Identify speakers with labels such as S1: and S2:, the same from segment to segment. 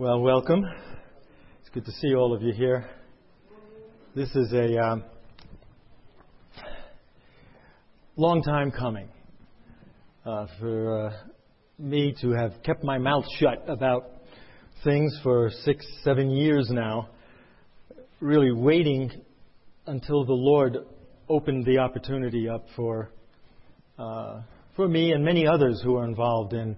S1: Well, welcome. It's good to see all of you here. This is a long time coming for me to have kept my mouth shut about things for 6-7 years now, really waiting until the Lord opened the opportunity up for me and many others who are involved in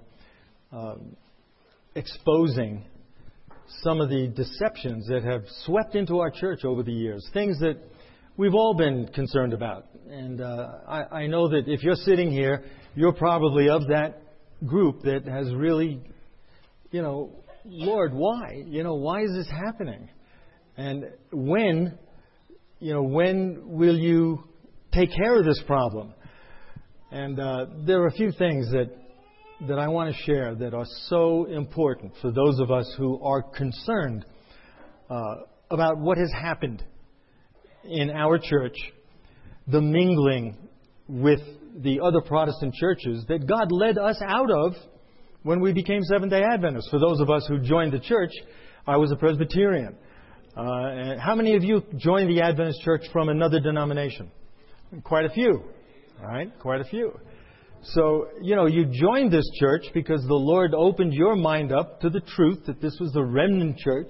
S1: exposing some of the deceptions that have swept into our church over the years, things that we've all been concerned about. And I know that if you're sitting here, you're probably of that group that has really, Lord, why? Why is this happening? And when will you take care of this problem? And there are a few things that I want to share that are so important for those of us who are concerned about what has happened in our church, the mingling with the other Protestant churches that God led us out of when we became Seventh-day Adventists. For those of us who joined the church, I was a Presbyterian. And how many of you joined the Adventist church from another denomination? Quite a few. All right, quite a few. So, you joined this church because the Lord opened your mind up to the truth that this was the remnant church.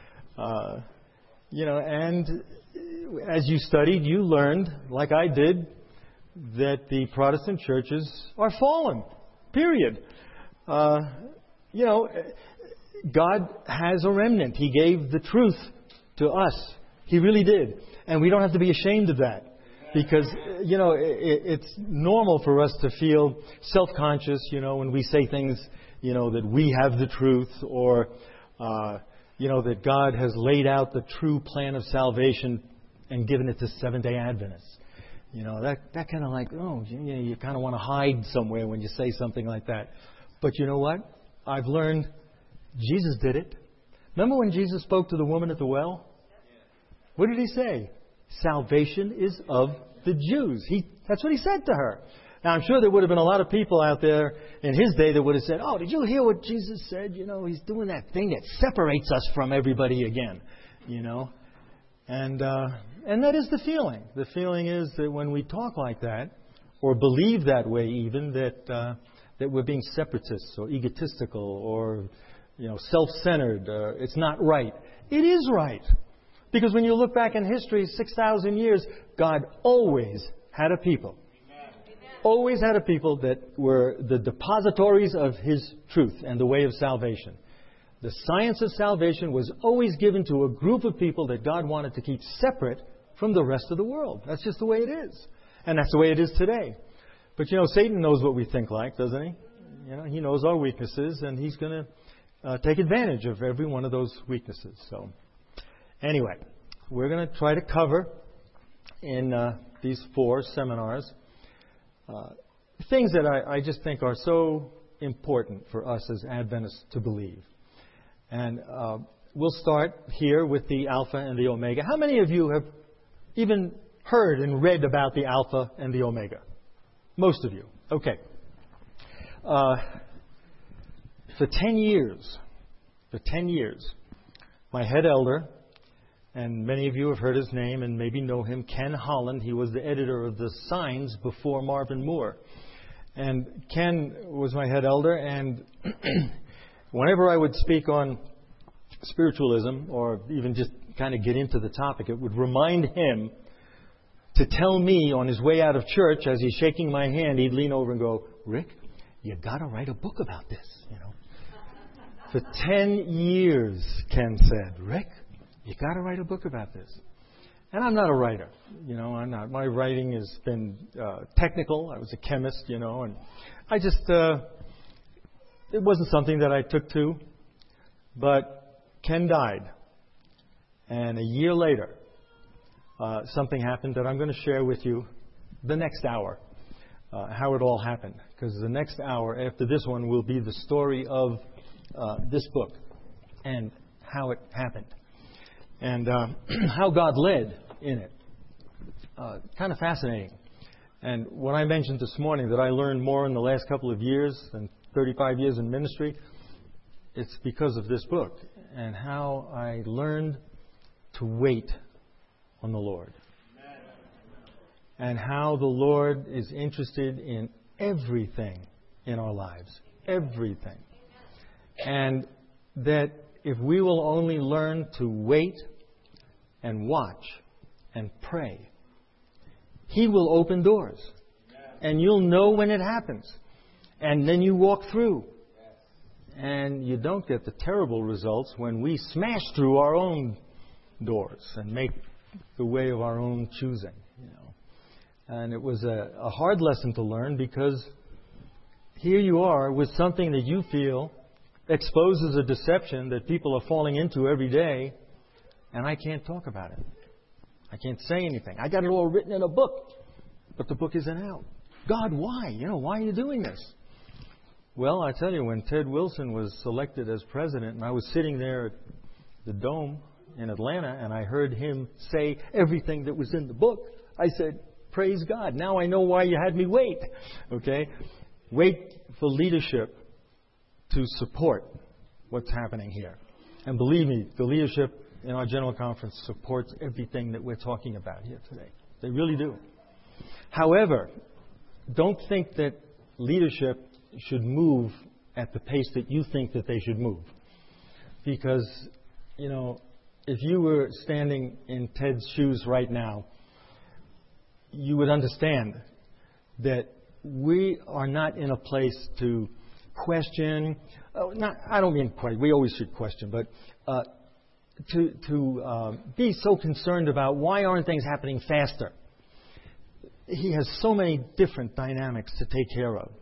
S1: And as you studied, you learned, like I did, that the Protestant churches are fallen. Period. God has a remnant. He gave the truth to us. He really did. And we don't have to be ashamed of that. Because, it's normal for us to feel self-conscious, when we say things, that we have the truth or, that God has laid out the true plan of salvation and given it to Seventh-day Adventists. That kind of like, you kind of want to hide somewhere when you say something like that. But you know what? I've learned Jesus did it. Remember when Jesus spoke to the woman at the well? What did He say? Salvation is of the Jews. That's what He said to her. Now, I'm sure there would have been a lot of people out there in His day that would have said, "Oh, did you hear what Jesus said? He's doing that thing that separates us from everybody again." And that is the feeling. The feeling is that when we talk like that, or believe that way even, that we're being separatists or egotistical or, self-centered. It's not right. It is right. Because when you look back in history, 6,000 years, God always had a people. Amen. Always had a people that were the depositories of His truth and the way of salvation. The science of salvation was always given to a group of people that God wanted to keep separate from the rest of the world. That's just the way it is. And that's the way it is today. But, Satan knows what we think like, doesn't he? He knows our weaknesses, and he's going to take advantage of every one of those weaknesses. So, anyway, we're going to try to cover in these 4 seminars things that I just think are so important for us as Adventists to believe. And we'll start here with the Alpha and the Omega. How many of you have even heard and read about the Alpha and the Omega? Most of you. Okay. For 10 years, my head elder, and many of you have heard his name and maybe know him, Ken Holland. He was the editor of the Signs before Marvin Moore. And Ken was my head elder, and whenever I would speak on spiritualism or even just kind of get into the topic, it would remind him to tell me on his way out of church, as he's shaking my hand, he'd lean over and go, "Rick, you got to write a book about this." For 10 years, Ken said, "Rick, you got to write a book about this." And I'm not a writer. I'm not. My writing has been technical. I was a chemist, and I just, it wasn't something that I took to. But Ken died. And a year later, something happened that I'm going to share with you the next hour, how it all happened. Because the next hour after this one will be the story of this book and how it happened. And how God led in it. Kind of fascinating. And when I mentioned this morning that I learned more in the last couple of years than 35 years in ministry, it's because of this book and how I learned to wait on the Lord. And how the Lord is interested in everything in our lives. Everything. And that if we will only learn to wait and watch and pray, He will open doors. And you'll know when it happens. And then you walk through. And you don't get the terrible results when we smash through our own doors and make the way of our own choosing. And it was a hard lesson to learn, because here you are with something that you feel exposes a deception that people are falling into every day, and I can't talk about it. I can't say anything. I got it all written in a book, but the book isn't out. God, why? Why are you doing this? Well, I tell you, when Ted Wilson was selected as president, and I was sitting there at the Dome in Atlanta, and I heard him say everything that was in the book, I said, praise God. Now I know why you had me wait. Okay? Wait for leadership to support what's happening here. And believe me, the leadership in our General Conference supports everything that we're talking about here today. They really do. However, don't think that leadership should move at the pace that you think that they should move. Because, if you were standing in Ted's shoes right now, you would understand that we are not in a place to question. I don't mean quite. We always should question, but to be so concerned about why aren't things happening faster. He has so many different dynamics to take care of,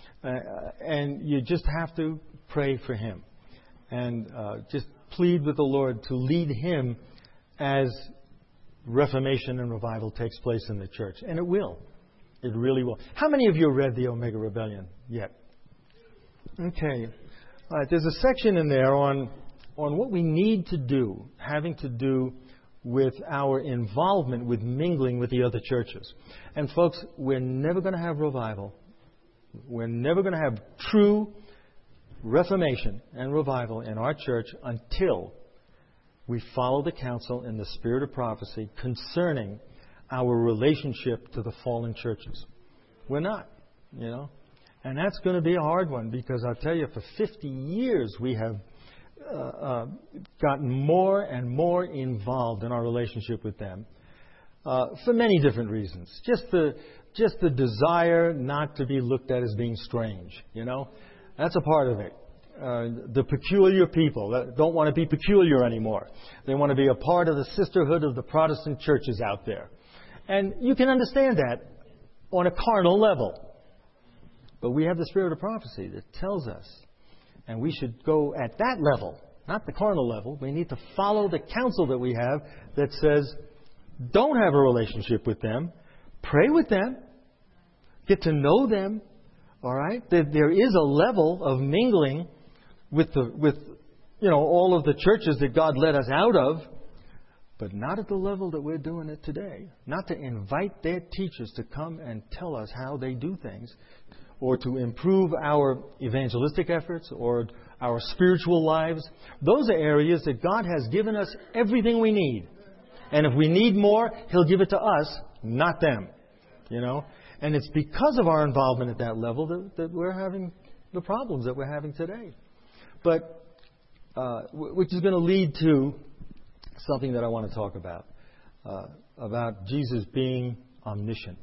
S1: and you just have to pray for him and just plead with the Lord to lead him as Reformation and revival takes place in the church. And it will. It really will. How many of you read the Omega Rebellion yet? Okay. All right. There's a section in there on what we need to do, having to do with our involvement with mingling with the other churches. And folks, we're never going to have revival. We're never going to have true Reformation and revival in our church until we follow the counsel in the spirit of prophecy concerning our relationship to the fallen churches. We're not, And that's going to be a hard one, because I'll tell you, for 50 years we have gotten more and more involved in our relationship with them for many different reasons. Just the desire not to be looked at as being strange, That's a part of it. The peculiar people that don't want to be peculiar anymore. They want to be a part of the sisterhood of the Protestant churches out there. And you can understand that on a carnal level. But we have the spirit of prophecy that tells us, and we should go at that level, not the carnal level. We need to follow the counsel that we have that says, don't have a relationship with them. Pray with them. Get to know them. All right? There is a level of mingling with all of the churches that God led us out of, but not at the level that we're doing it today. Not to invite their teachers to come and tell us how they do things, or to improve our evangelistic efforts or our spiritual lives. Those are areas that God has given us everything we need. And if we need more, He'll give it to us, not them. And it's because of our involvement at that level that we're having the problems that we're having today. But which is going to lead to something that I want to talk about Jesus being omniscient.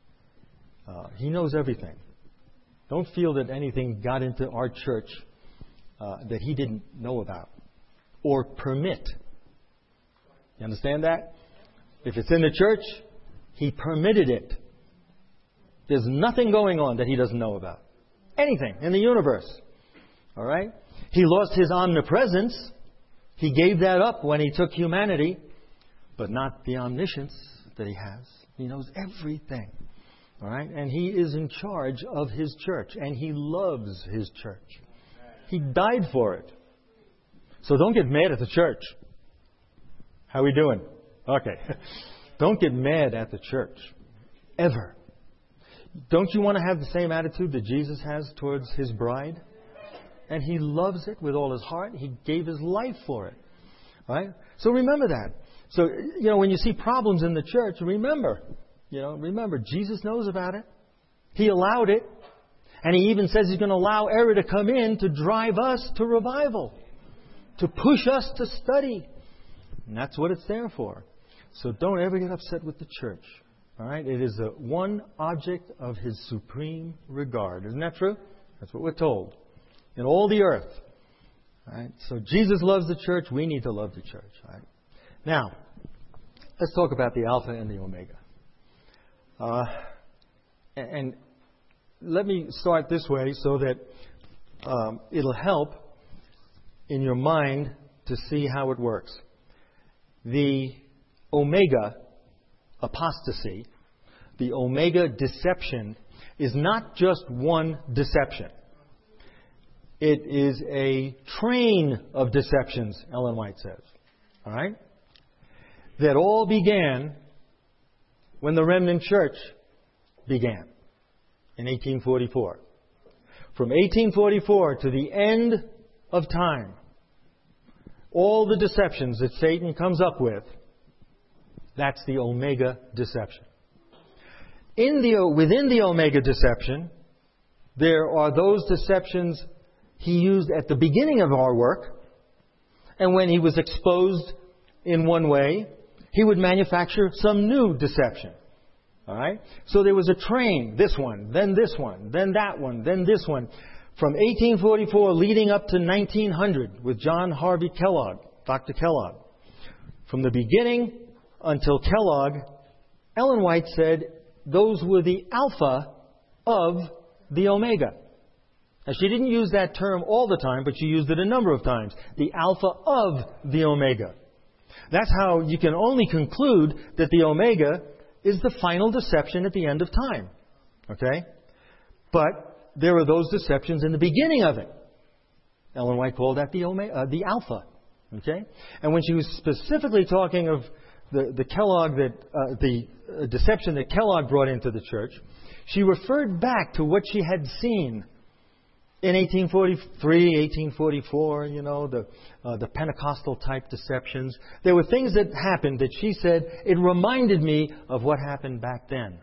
S1: He knows everything. Don't feel that anything got into our church that He didn't know about or permit. You understand that? If it's in the church, He permitted it. There's nothing going on that He doesn't know about. Anything in the universe. All right? He lost His omnipresence. He gave that up when He took humanity, but not the omniscience that He has. He knows everything. All right? And He is in charge of His church, and He loves His church. He died for it. So don't get mad at the church. How are we doing? Okay. Don't get mad at the church. Ever. Don't you want to have the same attitude that Jesus has towards His bride? and He loves it with all His heart. He gave His life for it. Right? So remember that. So, when you see problems in the church, remember Jesus knows about it. He allowed it. And He even says He's going to allow error to come in to drive us to revival, to push us to study. And that's what it's there for. So don't ever get upset with the church. All right? It is the one object of His supreme regard. Isn't that true? That's what we're told. In all the earth. All right? So Jesus loves the church. We need to love the church. All right? Now, let's talk about the Alpha and the Omega. And let me start this way so that it'll help in your mind to see how it works. The Omega apostasy, the Omega deception, is not just one deception. It is a train of deceptions, Ellen White says. All right? That all began when the remnant church began in 1844. From 1844 to the end of time, all the deceptions that Satan comes up with, that's the Omega deception. Within the Omega deception, there are those deceptions he used at the beginning of our work, and when he was exposed in one way, he would manufacture some new deception. All right? So there was a train, this one, then that one, then this one. From 1844 leading up to 1900 with John Harvey Kellogg, Dr. Kellogg. From the beginning until Kellogg, Ellen White said those were the alpha of the Omega. Now, she didn't use that term all the time, but she used it a number of times. The alpha of the Omega. That's how you can only conclude that the Omega is the final deception at the end of time. Okay? But there are those deceptions in the beginning of it. Ellen White called that the alpha. Okay? And when she was specifically talking of the Kellogg the deception that Kellogg brought into the church, she referred back to what she had seen in 1843, 1844, the Pentecostal type deceptions. There were things that happened that she said, it reminded me of what happened back then.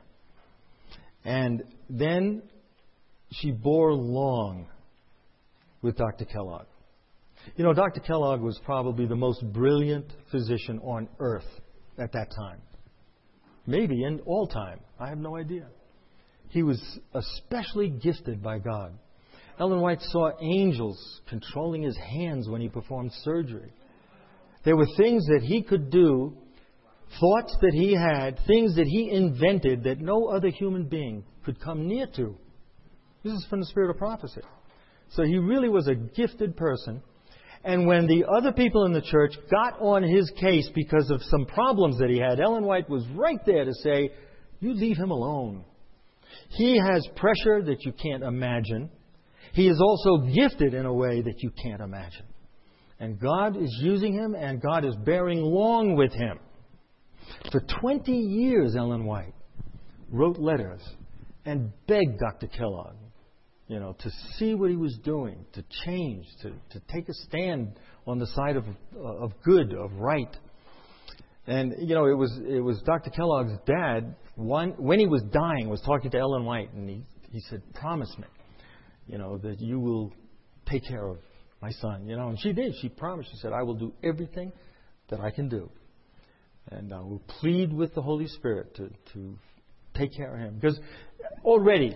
S1: And then she bore long with Dr. Kellogg. Dr. Kellogg was probably the most brilliant physician on earth at that time. Maybe in all time. I have no idea. He was especially gifted by God. Ellen White saw angels controlling his hands when he performed surgery. There were things that he could do, thoughts that he had, things that he invented that no other human being could come near to. This is from the spirit of prophecy. So he really was a gifted person. And when the other people in the church got on his case because of some problems that he had, Ellen White was right there to say, you leave him alone. He has pressure that you can't imagine. He is also gifted in a way that you can't imagine. And God is using him, and God is bearing long with him. For 20 years, Ellen White wrote letters and begged Dr. Kellogg, to see what he was doing, to change, to take a stand on the side of good, of right. And, it was Dr. Kellogg's dad, when he was dying, was talking to Ellen White, and he said, promise me, that you will take care of my son, And she did. She promised. She said, I will do everything that I can do. And I will plead with the Holy Spirit to take care of him. Because already,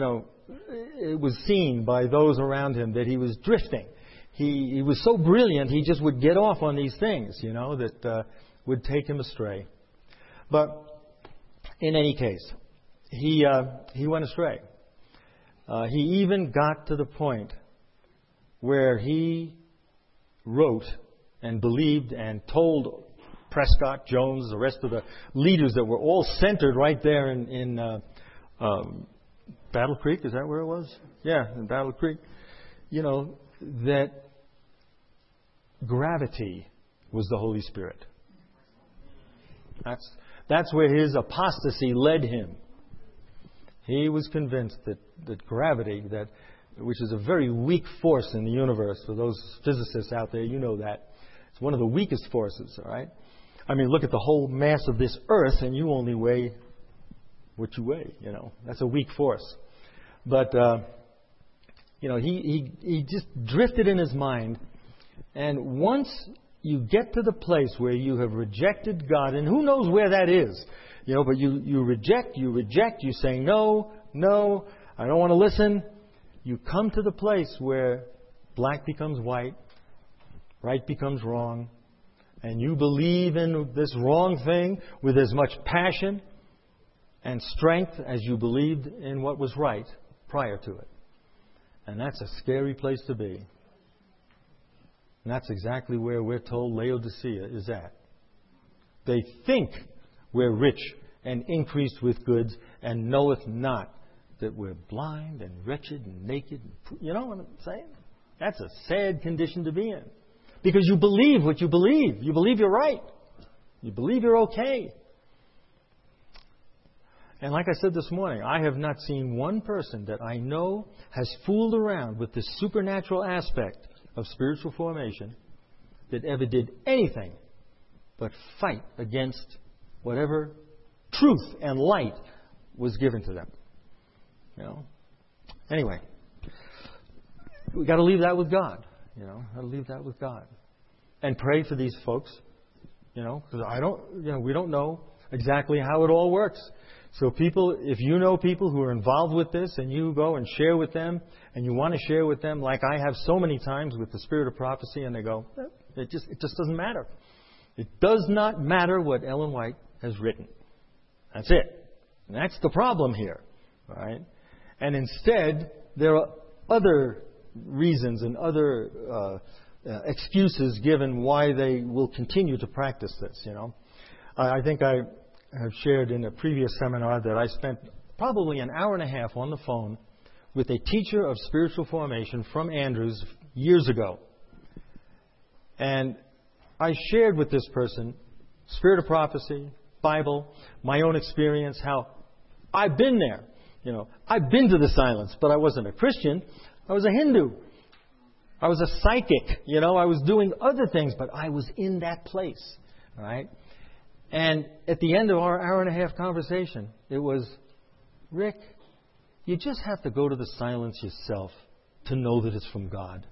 S1: it was seen by those around him that he was drifting. He was so brilliant, he just would get off on these things, that would take him astray. But in any case, he went astray. He even got to the point where he wrote and believed and told Prescott, Jones, the rest of the leaders that were all centered right there in Battle Creek. Is that where it was? Yeah, in Battle Creek. That gravity was the Holy Spirit. That's where his apostasy led him. He was convinced that gravity, that which is a very weak force in the universe. For those physicists out there, you know that. It's one of the weakest forces, all right? I mean, look at the whole mass of this Earth, and you only weigh what you weigh, you know. That's a weak force. But, he just drifted in his mind. And once you get to the place where you have rejected God, and who knows where that is, but you reject, you say, no, I don't want to listen. You come to the place where black becomes white, right becomes wrong, and you believe in this wrong thing with as much passion and strength as you believed in what was right prior to it. And that's a scary place to be. And that's exactly where we're told Laodicea is at. They think we're rich and increased with goods, and knoweth not that we're blind and wretched and naked. You know what I'm saying? That's a sad condition to be in. Because you believe what you believe. You believe you're right. You believe you're okay. And like I said this morning, I have not seen one person that I know has fooled around with the supernatural aspect of spiritual formation that ever did anything but fight against whatever truth and light was given to them. Anyway, we got to leave that with God. Got to leave that with God, and pray for these folks. Because we don't know exactly how it all works. So people, if you know people who are involved with this, and you go and share with them, and you want to share with them, like I have so many times with the Spirit of Prophecy, and they go, it just doesn't matter. It does not matter what Ellen White has written. That's it. And that's the problem here. All right? And instead, there are other reasons and other excuses given why they will continue to practice this. I think I have shared in a previous seminar that I spent probably an hour and a half on the phone with a teacher of spiritual formation from Andrews years ago. And I shared with this person Spirit of Prophecy, Bible, my own experience, how I've been there. I've been to the silence, but I wasn't a Christian. I was a Hindu. I was a psychic. I was doing other things, but I was in that place. All right? And at the end of our hour and a half conversation, it was, Rick, you just have to go to the silence yourself to know that it's from God.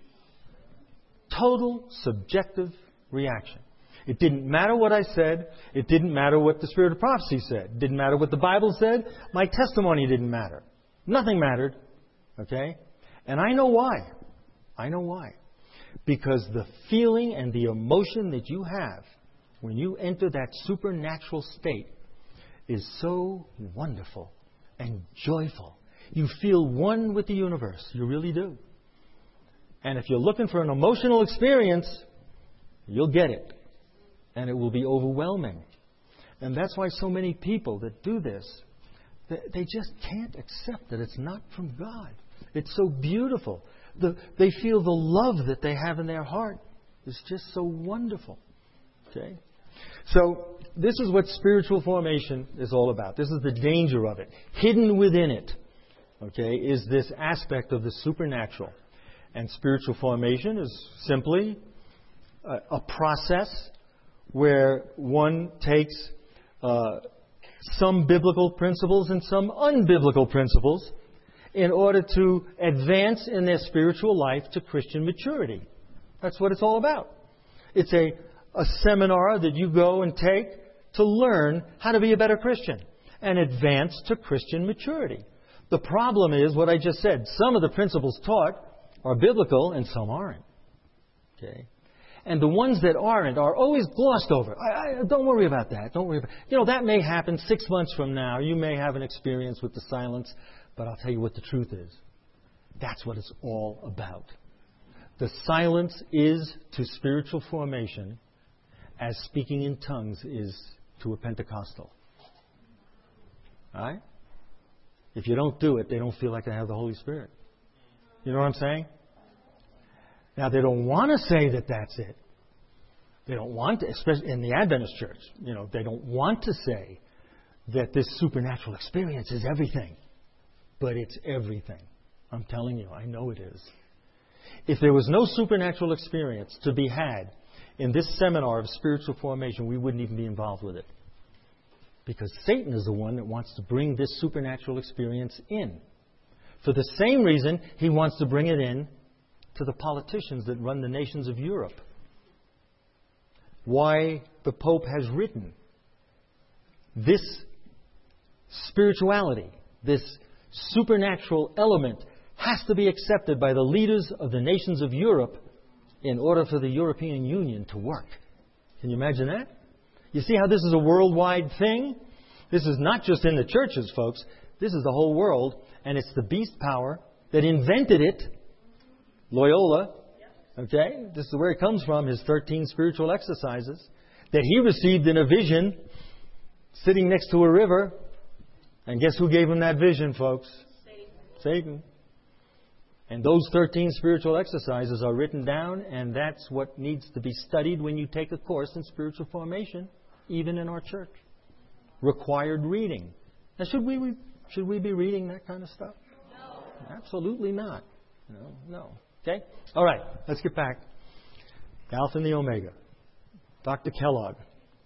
S1: Total subjective reaction. It didn't matter what I said. It didn't matter what the Spirit of Prophecy said. It didn't matter what the Bible said. My testimony didn't matter. Nothing mattered. Okay? And I know why. I know why. Because the feeling and the emotion that you have when you enter that supernatural state is so wonderful and joyful. You feel one with the universe. You really do. And if you're looking for an emotional experience, you'll get it. And it will be overwhelming. And that's why so many people that do this, they just can't accept that it's not from God. It's so beautiful. They feel the love that they have in their heart is just so wonderful. Okay? So this is what spiritual formation is all about. This is the danger of it. Hidden within it, okay, is this aspect of the supernatural. And spiritual formation is simply a process where one takes some biblical principles and some unbiblical principles in order to advance in their spiritual life to Christian maturity. That's what it's all about. It's a seminar that you go and take to learn how to be a better Christian and advance to Christian maturity. The problem is what I just said. Some of the principles taught are biblical and some aren't. Okay? And the ones that aren't are always glossed over. Don't worry about that. Don't worry about that may happen 6 months from now. You may have an experience with the silence. But I'll tell you what the truth is. That's what it's all about. The silence is to spiritual formation as speaking in tongues is to a Pentecostal. All right? If you don't do it, they don't feel like they have the Holy Spirit. You know what I'm saying? Now, they don't want to say that that's it. They don't want to, especially in the Adventist church, they don't want to say that this supernatural experience is everything. But it's everything. I'm telling you, I know it is. If there was no supernatural experience to be had in this seminar of spiritual formation, we wouldn't even be involved with it. Because Satan is the one that wants to bring this supernatural experience in. For the same reason, he wants to bring it in to the politicians that run the nations of Europe. Why the Pope has written this spirituality, this supernatural element, has to be accepted by the leaders of the nations of Europe in order for the European Union to work. Can you imagine that? You see how this is a worldwide thing? This is not just in the churches, folks. This is the whole world, and it's the beast power that invented it. Loyola, okay? This is where it comes from, his 13 spiritual exercises that he received in a vision sitting next to a river. And guess who gave him that vision, folks? Satan. And those 13 spiritual exercises are written down, and that's what needs to be studied when you take a course in spiritual formation, even in our church. Required reading. Now, should we be reading that kind of stuff? No. Absolutely not. No. Okay? All right. Let's get back. The Alpha and the Omega. Dr. Kellogg.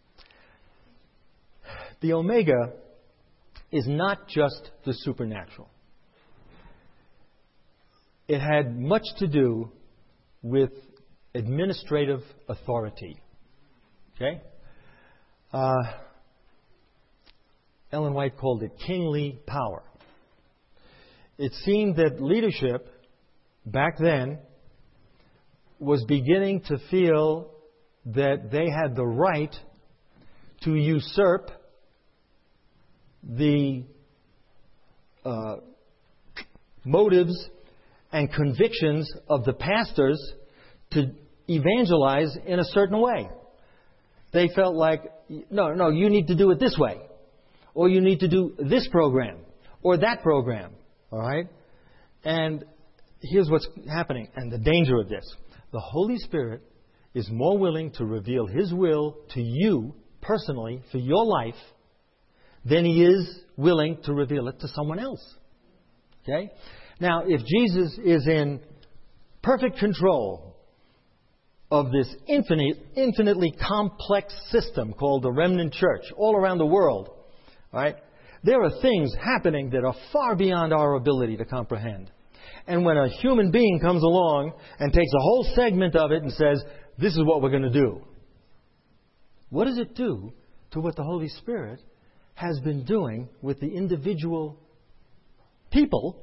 S1: The Omega is not just the supernatural. It had much to do with administrative authority. Okay? Ellen White called it kingly power. It seemed that leadership back then was beginning to feel that they had the right to usurp the motives and convictions of the pastors to evangelize in a certain way. They felt like, no, you need to do it this way. Or you need to do this program. Or that program. All right? And here's what's happening and the danger of this. The Holy Spirit is more willing to reveal His will to you personally for your life than He is willing to reveal it to someone else. Okay? Now, if Jesus is in perfect control of this infinitely complex system called the remnant church all around the world, all right, there are things happening that are far beyond our ability to comprehend. And when a human being comes along and takes a whole segment of it and says, this is what we're going to do, what does it do to what the Holy Spirit has been doing with the individual people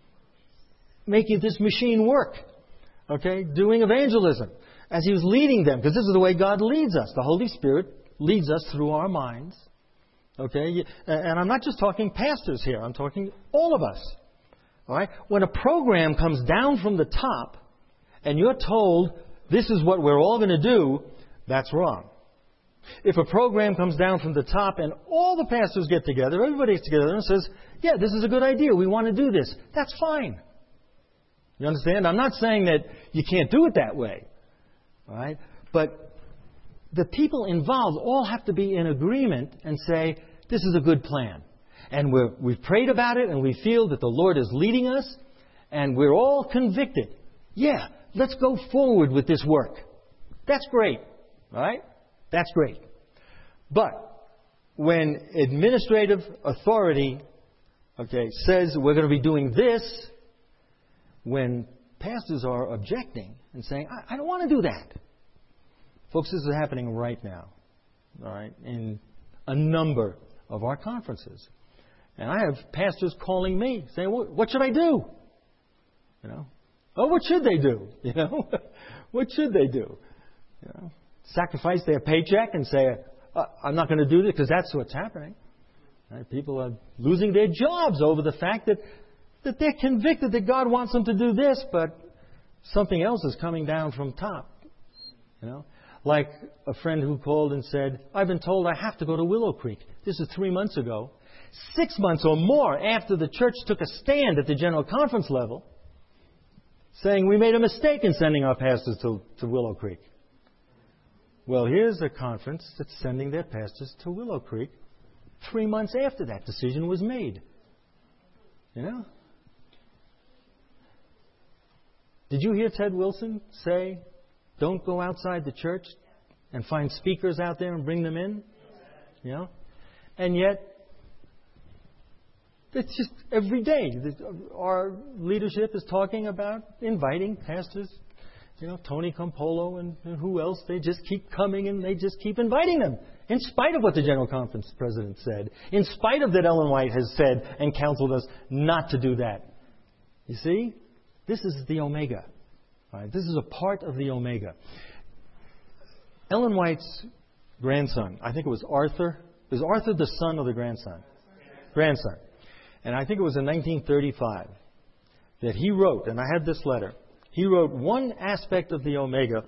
S1: making this machine work? Okay? Doing evangelism. As He was leading them, because this is the way God leads us. The Holy Spirit leads us through our minds. Okay? And I'm not just talking pastors here. I'm talking all of us. All right? When a program comes down from the top and you're told this is what we're all going to do, that's wrong. If a program comes down from the top and all the pastors get together, everybody gets together and says, yeah, this is a good idea. We want to do this. That's fine. You understand? I'm not saying that you can't do it that way. All right? But the people involved all have to be in agreement and say, this is a good plan. And we've prayed about it and we feel that the Lord is leading us and we're all convicted. Yeah, let's go forward with this work. That's great. All right? That's great. But when administrative authority, says we're going to be doing this, when pastors are objecting and saying, I don't want to do that. Folks, this is happening right now. All right? In a number of our conferences. And I have pastors calling me saying, what should I do? You know? Oh, what should they do? You know? What should they do? You know? Sacrifice their paycheck and say, I'm not going to do this, because that's what's happening. Right? People are losing their jobs over the fact that they're convicted that God wants them to do this, but something else is coming down from top. You know? Like a friend who called and said, I've been told I have to go to Willow Creek. This is 3 months ago. 6 months or more after the church took a stand at the general conference level, saying we made a mistake in sending our pastors to Willow Creek. Well, here's a conference that's sending their pastors to Willow Creek 3 months after that decision was made. You know? Did you hear Ted Wilson say, don't go outside the church and find speakers out there and bring them in? You know? And yet, it's just every day. Our leadership is talking about inviting pastors, Tony Campolo and who else. They just keep coming and they just keep inviting them. In spite of what the General Conference president said. In spite of that Ellen White has said and counseled us not to do that. You see? This is the Omega. Right? This is a part of the Omega. Ellen White's grandson, I think it was Arthur. Is Arthur the son or the grandson? Grandson. And I think it was in 1935 that he wrote, and I had this letter, he wrote one aspect of the Omega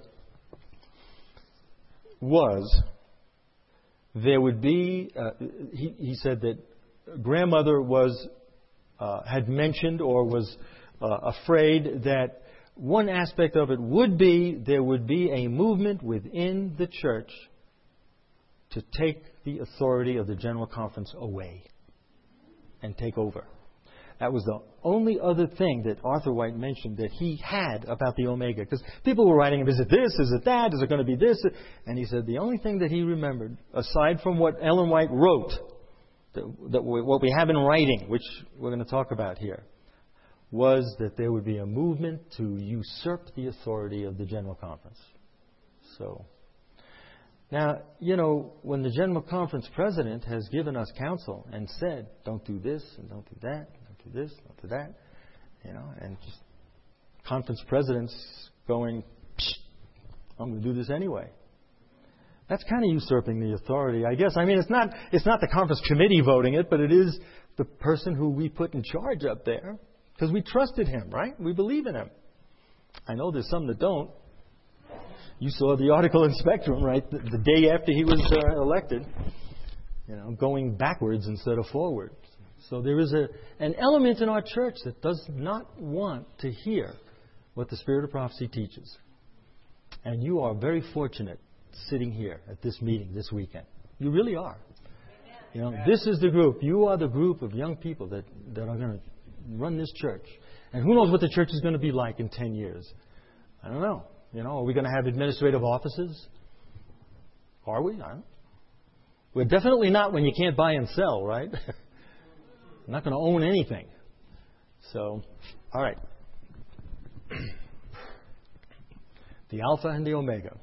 S1: was there would be, he said that grandmother had mentioned or was afraid that one aspect of it would be there would be a movement within the church to take the authority of the General Conference away and take over. That was the only other thing that Arthur White mentioned that he had about the Omega. Because people were writing, is it this, is it that, is it going to be this? And he said the only thing that he remembered, aside from what Ellen White wrote, what we have in writing, which we're going to talk about here, was that there would be a movement to usurp the authority of the General Conference. So, now, when the General Conference president has given us counsel and said, don't do this and don't do that, don't do this, don't do that, and just conference presidents going, I'm going to do this anyway. That's kind of usurping the authority, I guess. I mean, it's not the conference committee voting it, but it is the person who we put in charge up there. Because we trusted him, right? We believe in him. I know there's some that don't. You saw the article in Spectrum, right? The day after he was elected, going backwards instead of forward. So there is an element in our church that does not want to hear what the Spirit of Prophecy teaches. And you are very fortunate sitting here at this meeting this weekend. You really are. This is the group. You are the group of young people that are going to run this church. And who knows what the church is going to be like in 10 years. I don't know. Are we going to have administrative offices? Are we? I don't know. We're definitely not when you can't buy and sell, right? We're not going to own anything. So, all right. The Alpha and the Omega.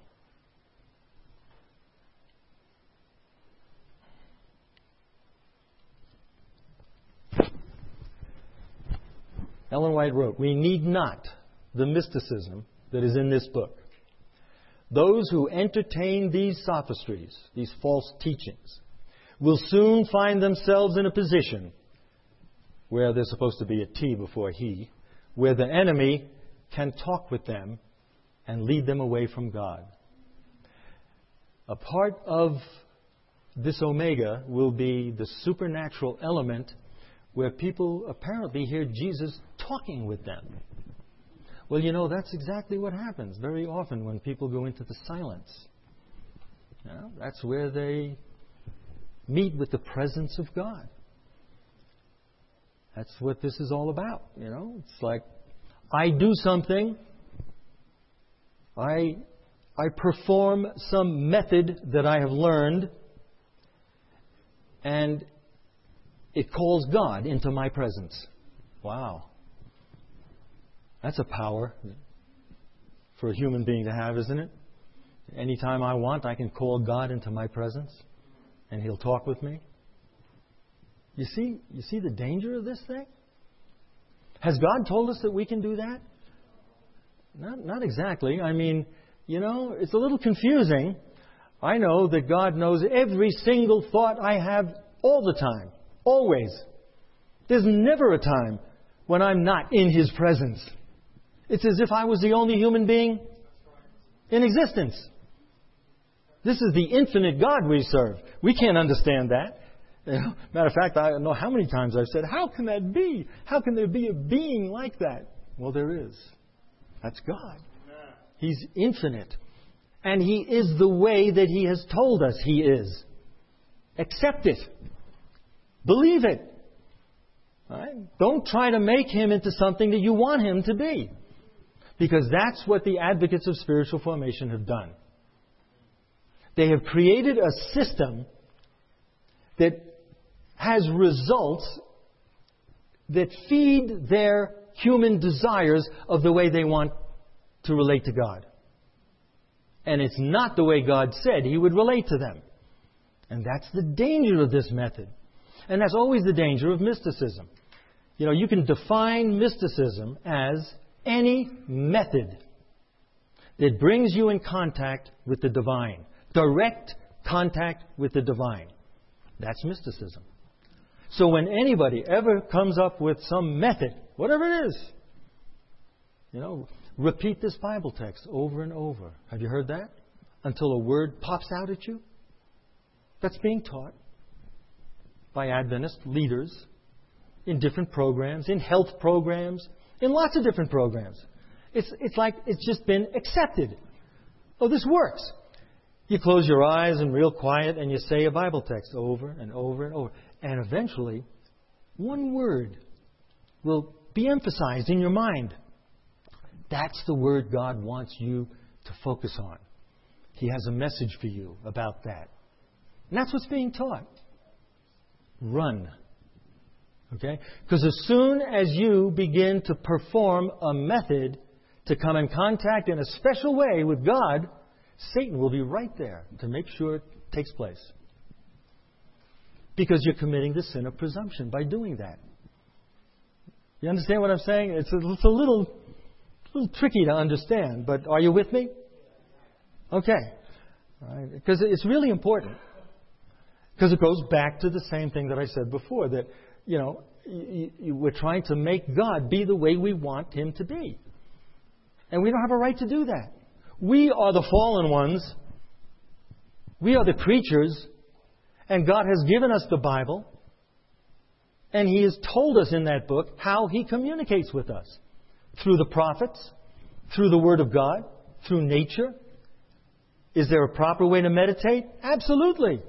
S1: Ellen White wrote, we need not the mysticism that is in this book. Those who entertain these sophistries, these false teachings, will soon find themselves in a position where there's supposed to be a T before he, where the enemy can talk with them and lead them away from God. A part of this Omega will be the supernatural element where people apparently hear Jesus talking with them. Well, that's exactly what happens very often when people go into the silence. That's where they meet with the presence of God. That's what this is all about. It's like I do something, I perform some method that I have learned, and it calls God into my presence. Wow. That's a power for a human being to have, isn't it? Anytime I want, I can call God into my presence, and He'll talk with me. You see the danger of this thing? Has God told us that we can do that? Not exactly. I mean, it's a little confusing. I know that God knows every single thought I have all the time. Always. There's never a time when I'm not in His presence. It's as if I was the only human being in existence. This is the infinite God we serve. We can't understand that. Matter of fact, I don't know how many times I've said, how can that be? How can there be a being like that? Well, there is. That's God. He's infinite. And He is the way that He has told us He is. Accept it. Believe it. Right? Don't try to make Him into something that you want Him to be. Because that's what the advocates of spiritual formation have done. They have created a system that has results that feed their human desires of the way they want to relate to God. And it's not the way God said He would relate to them. And that's the danger of this method. And that's always the danger of mysticism. You know, you can define mysticism as any method that brings you in contact with the divine. Direct contact with the divine. That's mysticism. So when anybody ever comes up with some method, whatever it is, you know, repeat this Bible text over and over. Have you heard that? Until a word pops out at you? That's being taught by Adventist leaders in different programs, in health programs, in lots of different programs. It's like it's just been accepted. Oh, this works. You close your eyes and real quiet and you say a Bible text over and over and over. And eventually, one word will be emphasized in your mind. That's the word God wants you to focus on. He has a message for you about that. And that's what's being taught. Run. Okay? Because as soon as you begin to perform a method to come in contact in a special way with God, Satan will be right there to make sure it takes place. Because you're committing the sin of presumption by doing that. You understand what I'm saying? It's a little tricky to understand, but are you with me? Okay. All right. Because it's really important. Because it goes back to the same thing that I said before, that, you know, we're trying to make God be the way we want Him to be. And we don't have a right to do that. We are the fallen ones. We are the creatures. And God has given us the Bible. And He has told us in that book how He communicates with us. Through the prophets, through the Word of God, through nature. Is there a proper way to meditate? Absolutely.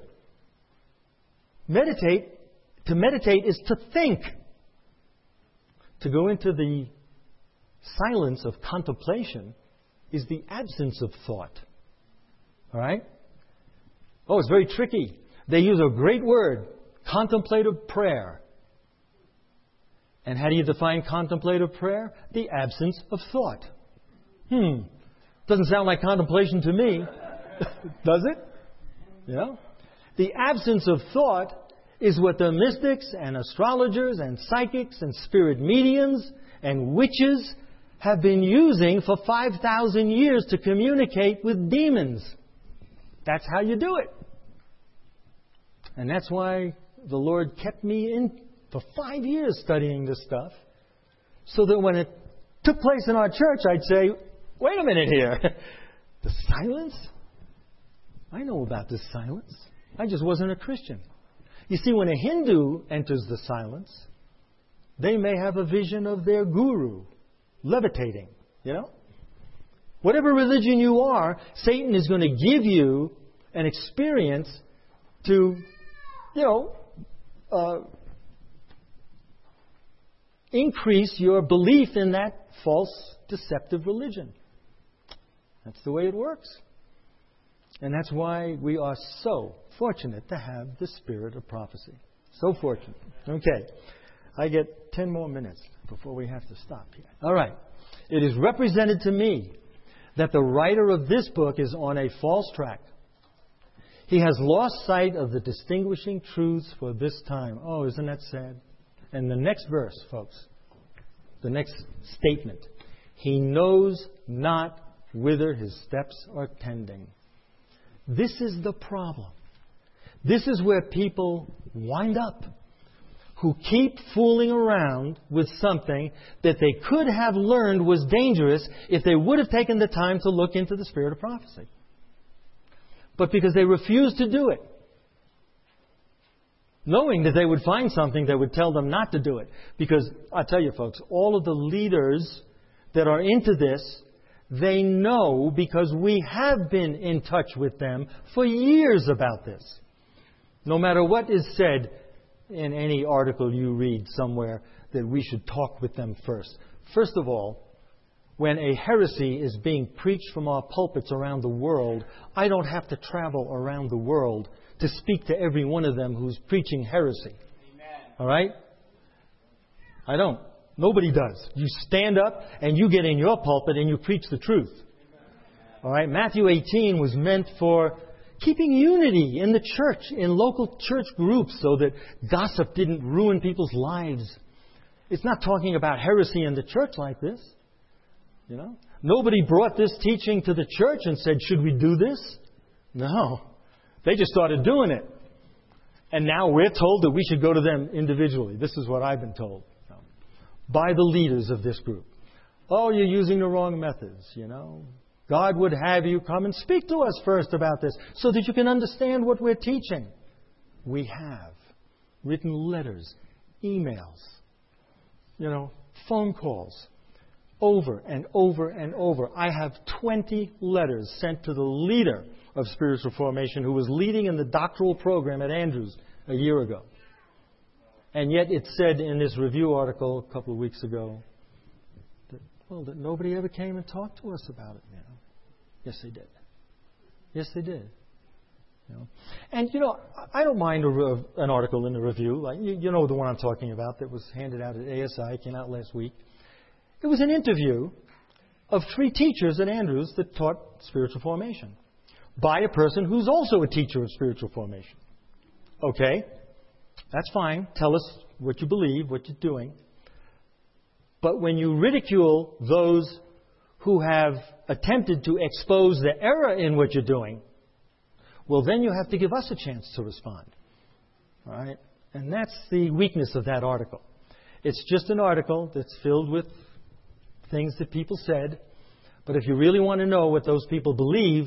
S1: To meditate is to think. To go into the silence of contemplation is the absence of thought. All right? Oh, it's very tricky. They use a great word, contemplative prayer. And how do you define contemplative prayer? The absence of thought. Doesn't sound like contemplation to me. Does it? You know? The absence of thought is what the mystics and astrologers and psychics and spirit mediums and witches have been using for 5,000 years to communicate with demons. That's how you do it. And that's why the Lord kept me in for 5 years studying this stuff, so that when it took place in our church, I'd say, wait a minute here. The silence? I know about this silence. I just wasn't a Christian. You see, when a Hindu enters the silence, they may have a vision of their guru levitating, you know? Whatever religion you are, Satan is going to give you an experience to, increase your belief in that false, deceptive religion. That's the way it works. And that's why we are so fortunate to have the spirit of prophecy. So fortunate. Okay. I get 10 more minutes before we have to stop here. All right. It is represented to me that the writer of this book is on a false track. He has lost sight of the distinguishing truths for this time. Oh, isn't that sad? And the next verse, folks, the next statement. He knows not whither his steps are tending. This is the problem. This is where people wind up, who keep fooling around with something that they could have learned was dangerous if they would have taken the time to look into the spirit of prophecy. But because they refuse to do it, knowing that they would find something that would tell them not to do it. Because, I tell you folks, all of the leaders that are into this, they know, because we have been in touch with them for years about this. No matter what is said in any article you read somewhere, that we should talk with them first. First of all, when a heresy is being preached from our pulpits around the world, I don't have to travel around the world to speak to every one of them who's preaching heresy. Amen. All right? I don't. Nobody does. You stand up and you get in your pulpit and you preach the truth. All right? Matthew 18 was meant for keeping unity in the church, in local church groups, so that gossip didn't ruin people's lives. It's not talking about heresy in the church like this. You know? Nobody brought this teaching to the church and said, should we do this? No. They just started doing it. And now we're told that we should go to them individually. This is what I've been told by the leaders of this group. Oh, you're using the wrong methods, you know. God would have you come and speak to us first about this so that you can understand what we're teaching. We have written letters, emails, you know, phone calls, over and over and over. I have 20 letters sent to the leader of spiritual formation who was leading in the doctoral program at Andrews a year ago. And yet it said in this review article a couple of weeks ago that nobody ever came and talked to us about it. You know. Yes, they did. Yes, they did. You know. And, you know, I don't mind an article in the review. Like you know the one I'm talking about that was handed out at ASI, came out last week. It was an interview of 3 teachers at Andrews that taught spiritual formation by a person who's also a teacher of spiritual formation. Okay, that's fine. Tell us what you believe, what you're doing. But when you ridicule those who have attempted to expose the error in what you're doing, well, then you have to give us a chance to respond. All right? And that's the weakness of that article. It's just an article that's filled with things that people said. But if you really want to know what those people believe,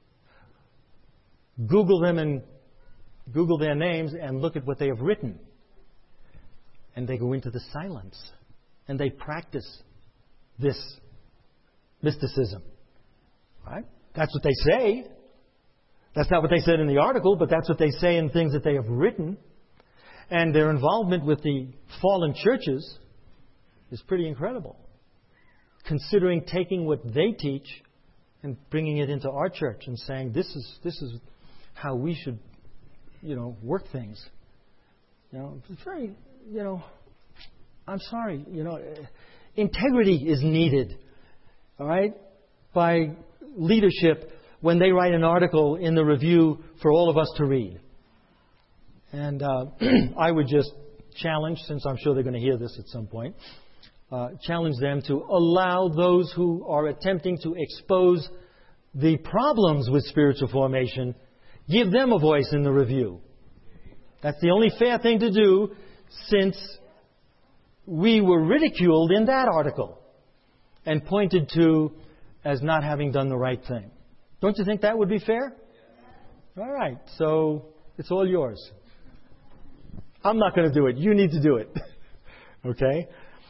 S1: Google them and Google their names and look at what they have written. And they go into the silence. And they practice this mysticism. Right? That's what they say. That's not what they said in the article, but that's what they say in things that they have written. And their involvement with the fallen churches is pretty incredible. Considering taking what they teach and bringing it into our church and saying, this is how we should, you know, work things. You know, it's very, you know, I'm sorry, you know, integrity is needed, all right, by leadership when they write an article in the review for all of us to read. And I would just challenge, since I'm sure they're going to hear this at some point, challenge them to allow those who are attempting to expose the problems with spiritual formation, give them a voice in the review. That's the only fair thing to do, since we were ridiculed in that article and pointed to as not having done the right thing. Don't you think that would be fair? All right, so it's all yours. I'm not going to do it. You need to do it. Okay?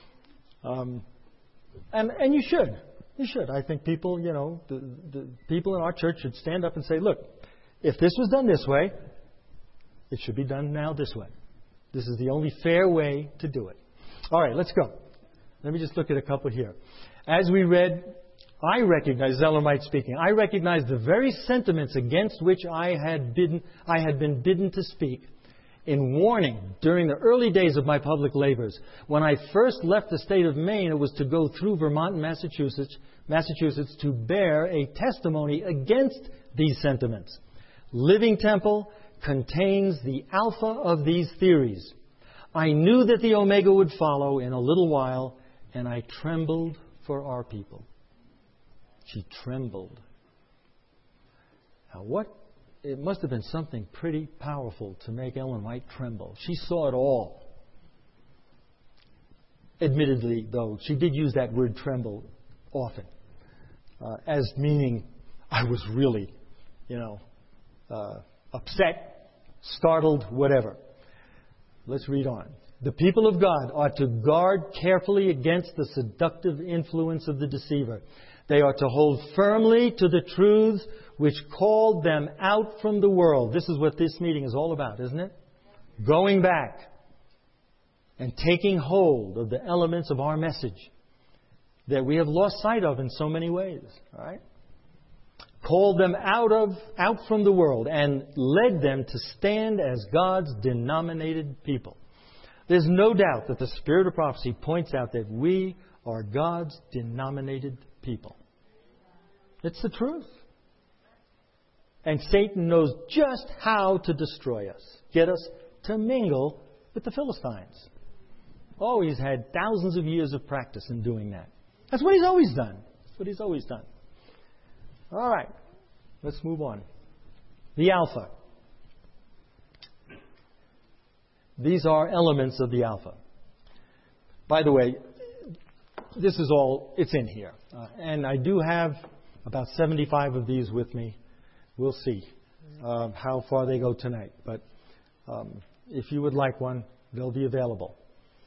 S1: And you should. You should. I think people, you know, the people in our church should stand up and say, look, if this was done this way, it should be done now this way. This is the only fair way to do it. All right, let's go. Let me just look at a couple here. As we read, I recognize, Zellermite speaking, I recognize the very sentiments against which I had been bidden to speak in warning during the early days of my public labors. When I first left the state of Maine, it was to go through Vermont and Massachusetts to bear a testimony against these sentiments. Living Temple contains the alpha of these theories. I knew that the Omega would follow in a little while, and I trembled for our people. She trembled. Now it must have been something pretty powerful to make Ellen White tremble. She saw it all. Admittedly, though, she did use that word tremble often, as meaning I was really, upset, startled, whatever. Let's read on. The people of God are to guard carefully against the seductive influence of the deceiver. They are to hold firmly to the truths which called them out from the world. This is what this meeting is all about, isn't it? Going back and taking hold of the elements of our message that we have lost sight of in so many ways. All right? Called them out from the world and led them to stand as God's denominated people. There's no doubt that the Spirit of prophecy points out that we are God's denominated people. It's the truth. And Satan knows just how to destroy us, get us to mingle with the Philistines. Oh, he's had thousands of years of practice in doing that. That's what he's always done. That's what he's always done. All right, let's move on. The Alpha. These are elements of the Alpha. By the way, this is all, it's in here. And I do have about 75 of these with me. We'll see how far they go tonight. But if you would like one, they'll be available.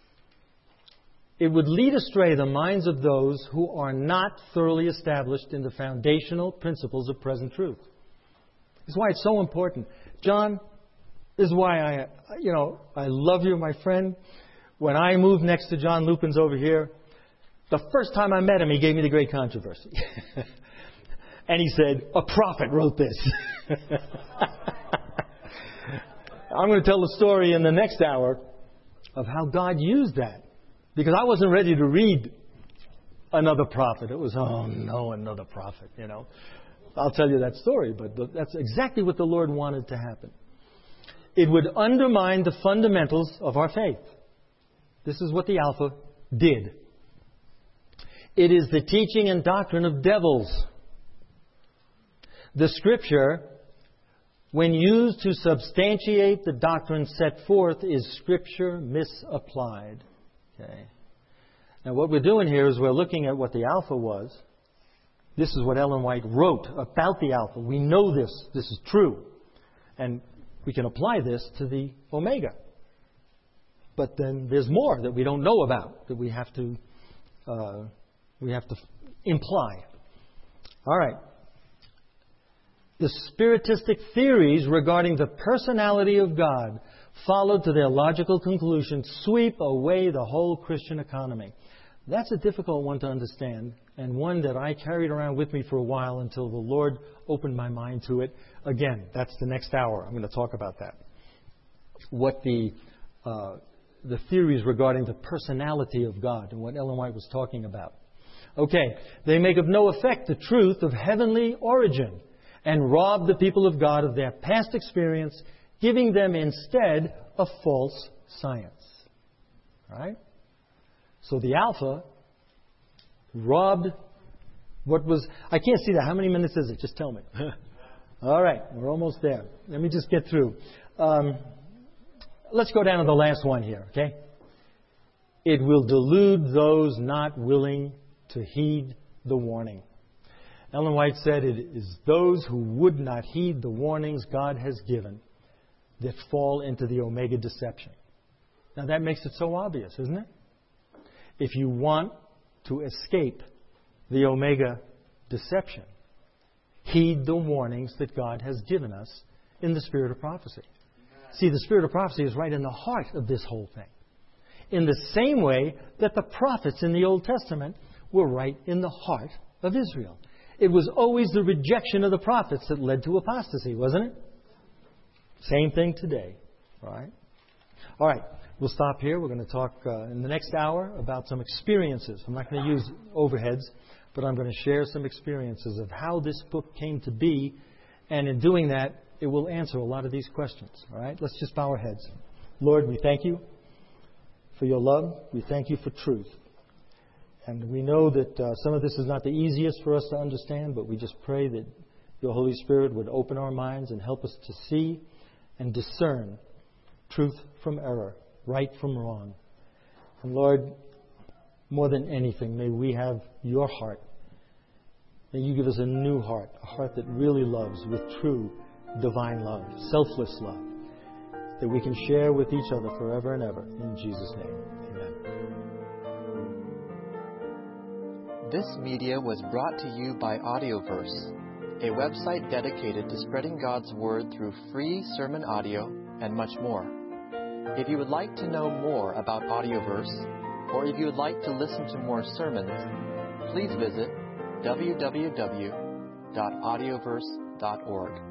S1: It would lead astray the minds of those who are not thoroughly established in the foundational principles of present truth. This is why it's so important. John, this is why I love you, my friend. When I moved next to John Lupin's over here, the first time I met him, he gave me the great controversy. And he said, a prophet wrote this. I'm going to tell the story in the next hour of how God used that. Because I wasn't ready to read another prophet. It was, oh no, another prophet, I'll tell you that story, but that's exactly what the Lord wanted to happen. It would undermine the fundamentals of our faith. This is what the Alpha did. It is the teaching and doctrine of devils. The Scripture, when used to substantiate the doctrine set forth, is Scripture misapplied. Okay. Now what we're doing here is we're looking at what the Alpha was. This is what Ellen White wrote about the Alpha. We know this. This is true. And we can apply this to the Omega. But then there's more that we don't know about that we have to imply. All right. The Spiritistic theories regarding the personality of God, followed to their logical conclusion, sweep away the whole Christian economy. That's a difficult one to understand, and one that I carried around with me for a while until the Lord opened my mind to it. Again, that's the next hour. I'm going to talk about that. What the theories regarding the personality of God and what Ellen White was talking about. Okay, they make of no effect the truth of heavenly origin and rob the people of God of their past experience, giving them instead a false science. Right? So the Alpha robbed what was... I can't see that. How many minutes is it? Just tell me. All right. We're almost there. Let me just get through. Let's go down to the last one here. Okay? It will delude those not willing to heed the warning. Ellen White said it is those who would not heed the warnings God has given that fall into the Omega deception. Now that makes it so obvious, isn't it? If you want to escape the Omega deception, heed the warnings that God has given us in the spirit of prophecy. See, the spirit of prophecy is right in the heart of this whole thing. In the same way that the prophets in the Old Testament were right in the heart of Israel. It was always the rejection of the prophets that led to apostasy, wasn't it? Same thing today. All right. We'll stop here. We're going to talk in the next hour about some experiences. I'm not going to use overheads, but I'm going to share some experiences of how this book came to be. And in doing that, it will answer a lot of these questions. All right? Let's just bow our heads. Lord, we thank you for your love. We thank you for truth. And we know that some of this is not the easiest for us to understand, but we just pray that your Holy Spirit would open our minds and help us to see and discern truth from error, right from wrong. And Lord, more than anything, may we have your heart. May you give us a new heart, a heart that really loves with true divine love, selfless love, that we can share with each other forever and ever. In Jesus' name, amen.
S2: This media was brought to you by Audioverse, a website dedicated to spreading God's Word through free sermon audio and much more. If you would like to know more about Audioverse, or if you would like to listen to more sermons, please visit www.audioverse.org.